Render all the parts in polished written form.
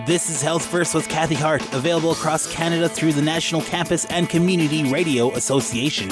This is Health First with Kathy Hart, available across Canada through the National Campus and Community Radio Association.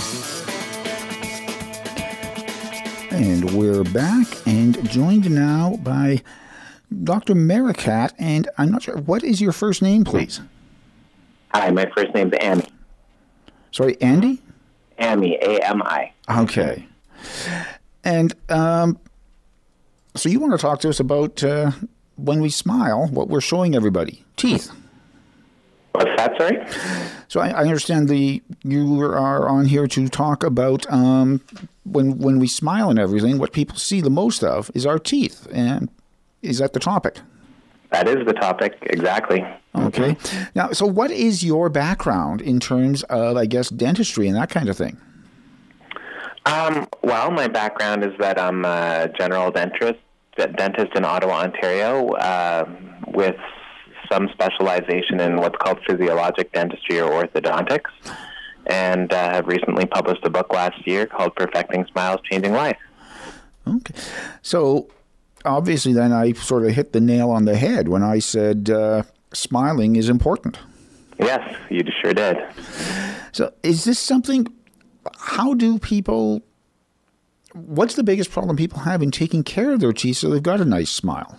And we're back and joined now by Dr. Maricat. And I'm not sure, what is your first name, please? Hi, my first name's Amy. Sorry, Andy? Amy, A-M-I. Okay. And so you want to talk to us about when we smile, what we're showing everybody. Teeth. What's that, sorry? So I understand you are on here to talk about when we smile and everything, what people see the most of is our teeth. And is that the topic? That is the topic, exactly. Okay. Now, so what is your background in terms of, I guess, dentistry and that kind of thing? Well, my background is that I'm a general dentist in Ottawa, Ontario, with some specialization in what's called physiologic dentistry or orthodontics, and have recently published a book last year called Perfecting Smiles, Changing Life. Okay. So, obviously, then I sort of hit the nail on the head when I said smiling is important. Yes, you sure did. So, is this something, how do people, what's the biggest problem people have in taking care of their teeth so they've got a nice smile?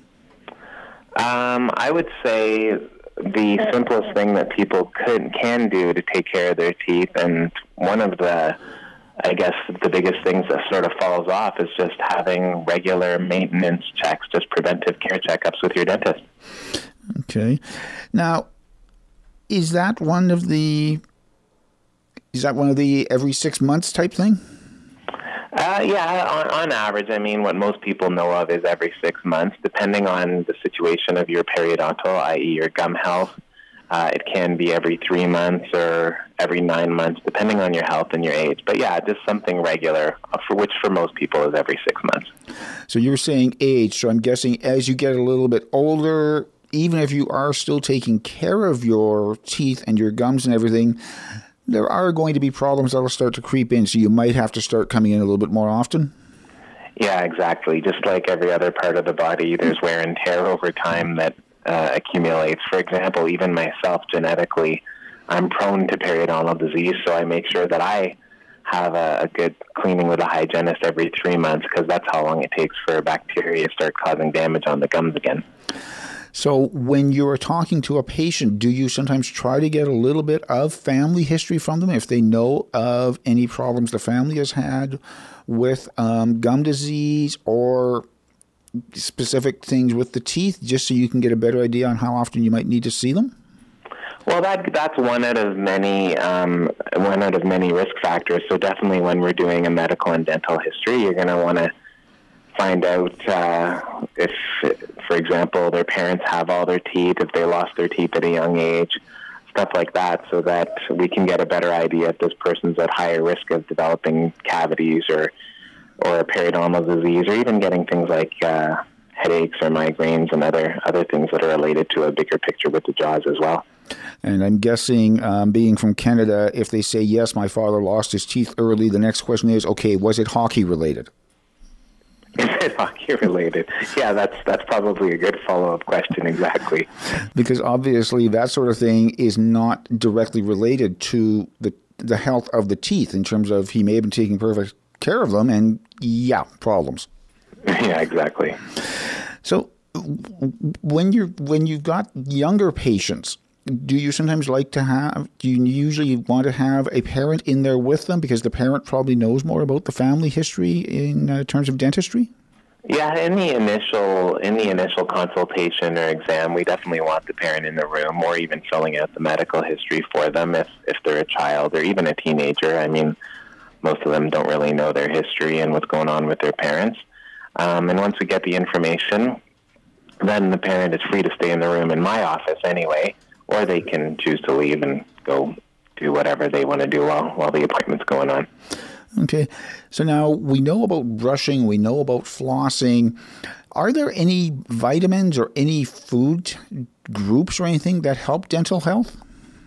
I would say the simplest thing that people can do to take care of their teeth, and one of the, I guess, the biggest things that sort of falls off is just having regular maintenance checks, just preventive care checkups with your dentist. Okay. Now, is that one of the every 6 months type thing? Yeah, on average, I mean, what most people know of is every 6 months, depending on the situation of your periodontal, i.e. your gum health. It can be every 3 months or every 9 months, depending on your health and your age. But yeah, just something regular, which for most people is every 6 months. So you're saying age, so I'm guessing as you get a little bit older, even if you are still taking care of your teeth and your gums and everything, there are going to be problems that will start to creep in, so you might have to start coming in a little bit more often? Yeah, exactly. Just like every other part of the body, there's wear and tear over time that accumulates. For example, even myself, genetically, I'm prone to periodontal disease, so I make sure that I have a good cleaning with a hygienist every 3 months, because that's how long it takes for bacteria to start causing damage on the gums again. So when you're talking to a patient, do you sometimes try to get a little bit of family history from them if they know of any problems the family has had with gum disease or specific things with the teeth, just so you can get a better idea on how often you might need to see them? Well, that's one out of many risk factors. So definitely when we're doing a medical and dental history, you're going to want to find out if, for example, their parents have all their teeth, if they lost their teeth at a young age, stuff like that, so that we can get a better idea if this person's at higher risk of developing cavities or periodontal disease, or even getting things like headaches or migraines and other things that are related to a bigger picture with the jaws as well. And I'm guessing, being from Canada, if they say, yes, my father lost his teeth early, the next question is, okay, was it hockey related? Is it hockey related? Yeah, that's probably a good follow-up question, exactly. Because obviously that sort of thing is not directly related to the health of the teeth in terms of he may have been taking perfect care of them and, yeah, problems. Yeah, exactly. So when you've got younger patients, do you sometimes do you usually want to have a parent in there with them because the parent probably knows more about the family history in terms of dentistry? Yeah, in the initial consultation or exam, we definitely want the parent in the room, or even filling out the medical history for them if they're a child or even a teenager. I mean, most of them don't really know their history and what's going on with their parents. And once we get the information, then the parent is free to stay in the room in my office anyway, or they can choose to leave and go do whatever they want to do while the appointment's going on. Okay. So now we know about brushing, we know about flossing. Are there any vitamins or any food groups or anything that help dental health?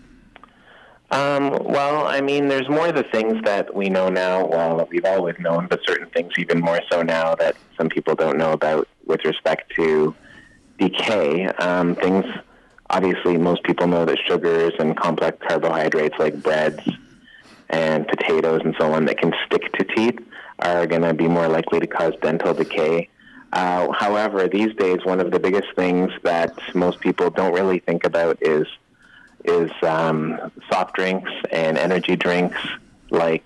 Well, I mean, there's more of the things that we know now, well, that we've always known, but certain things even more so now that some people don't know about with respect to decay. Things, obviously, most people know that sugars and complex carbohydrates like breads and potatoes and so on that can stick to teeth are going to be more likely to cause dental decay. However, these days, one of the biggest things that most people don't really think about is soft drinks and energy drinks like,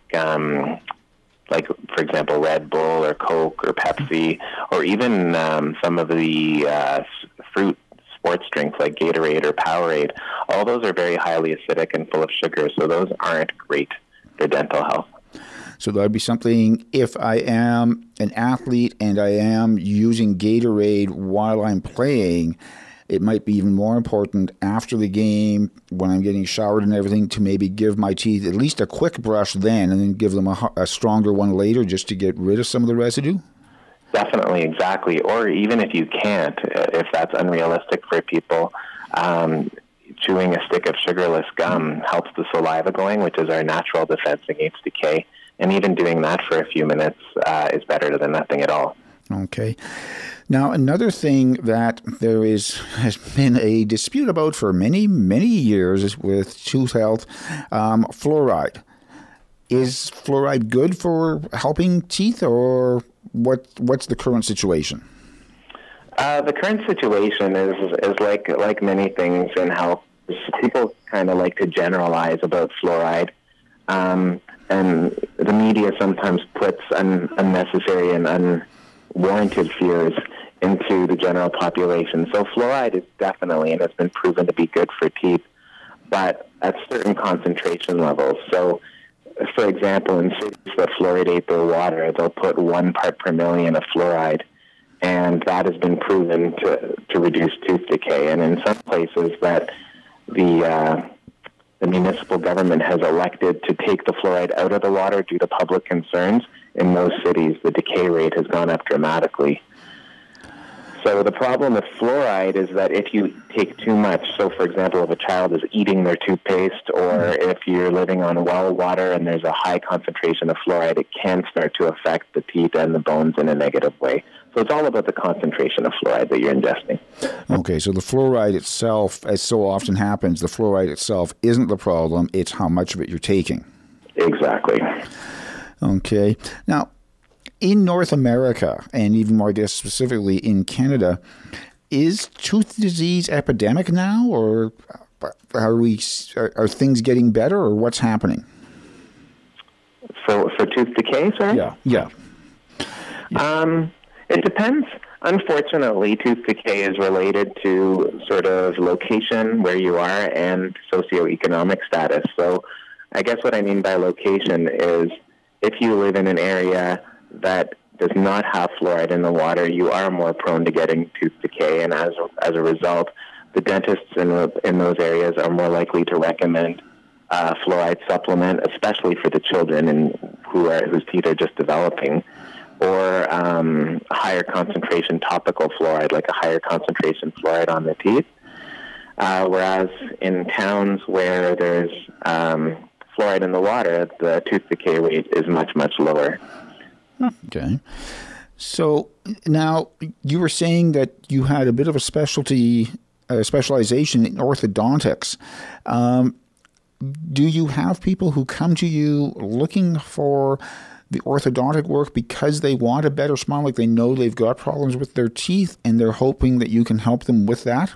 for example, Red Bull or Coke or Pepsi, or even some of the fruit sports drinks like Gatorade or Powerade. All those are very highly acidic and full of sugar, so those aren't great for dental health. So that would be something, if I am an athlete and I am using Gatorade while I'm playing, it might be even more important after the game when I'm getting showered and everything to maybe give my teeth at least a quick brush then and then give them a stronger one later just to get rid of some of the residue? Definitely, exactly. Or even if you can't, if that's unrealistic for people, chewing a stick of sugarless gum helps the saliva going, which is our natural defense against decay. And even doing that for a few minutes is better than nothing at all. Okay. Now, another thing that there has been a dispute about for many, many years with tooth health, fluoride. Is fluoride good for helping teeth, or what's the current situation? The current situation is like many things in health. People kind of like to generalize about fluoride. And the media sometimes puts unnecessary and unwarranted fears into the general population. So fluoride is definitely, and it's been proven to be good for teeth, but at certain concentration levels. So, for example, in cities that fluoridate their water, they'll put 1 part per million of fluoride, and that has been proven to reduce tooth decay. And in some places that the municipal government has elected to take the fluoride out of the water due to public concerns, in those cities, the decay rate has gone up dramatically. So the problem with fluoride is that if you take too much, so for example, if a child is eating their toothpaste, or if you're living on well water and there's a high concentration of fluoride, it can start to affect the teeth and the bones in a negative way. So it's all about the concentration of fluoride that you're ingesting. Okay, so the fluoride itself, as so often happens, the fluoride itself isn't the problem, it's how much of it you're taking. Exactly. Okay. Now, in North America, and even more, I guess, specifically in Canada, is tooth disease epidemic now, or are things getting better, or what's happening? For tooth decay, sorry? Yeah. It depends. Unfortunately, tooth decay is related to sort of location, where you are, and socioeconomic status. So I guess what I mean by location is if you live in an area that does not have fluoride in the water, you are more prone to getting tooth decay, and as a result, the dentists in those areas are more likely to recommend fluoride supplement, especially for the children whose teeth are just developing, or a higher concentration topical fluoride, like a higher concentration fluoride on the teeth. Whereas in towns where there's fluoride in the water, the tooth decay rate is much, much lower. Okay. So now you were saying that you had a bit of a specialization in orthodontics. Do you have people who come to you looking for the orthodontic work because they want a better smile, like they know they've got problems with their teeth and they're hoping that you can help them with that?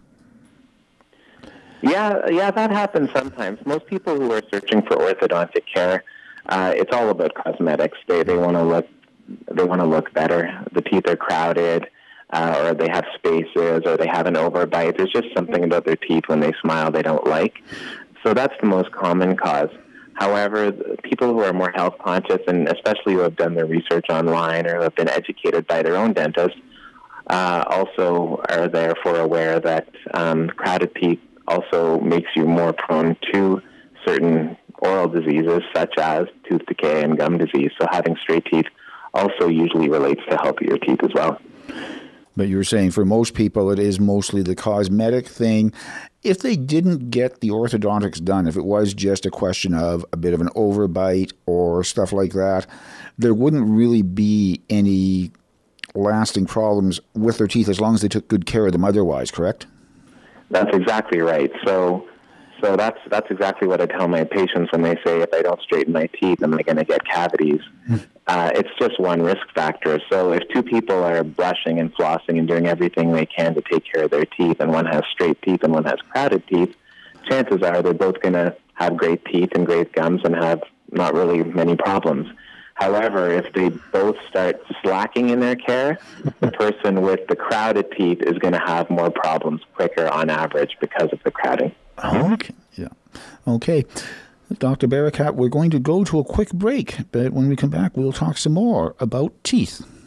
Yeah, that happens sometimes. Most people who are searching for orthodontic care, it's all about cosmetics. They want to look better. The teeth are crowded, or they have spaces, or they have an overbite. There's just something about their teeth when they smile they don't like. So that's the most common cause. However, people who are more health conscious, and especially who have done their research online or have been educated by their own dentist, also are therefore aware that crowded teeth also makes you more prone to certain oral diseases such as tooth decay and gum disease. So having straight teeth also usually relates to healthier teeth as well. But you were saying for most people it is mostly the cosmetic thing. If they didn't get the orthodontics done, if it was just a question of a bit of an overbite or stuff like that, there wouldn't really be any lasting problems with their teeth as long as they took good care of them otherwise, correct? That's exactly right. So that's exactly what I tell my patients when they say, if I don't straighten my teeth, am I going to get cavities? It's just one risk factor. So if two people are brushing and flossing and doing everything they can to take care of their teeth, and one has straight teeth and one has crowded teeth, chances are they're both going to have great teeth and great gums and have not really many problems. However, if they both start slacking in their care, the person with the crowded teeth is going to have more problems quicker on average because of the crowding. Okay. Yeah. Okay. Dr. Barakat, we're going to go to a quick break, but when we come back, we'll talk some more about teeth.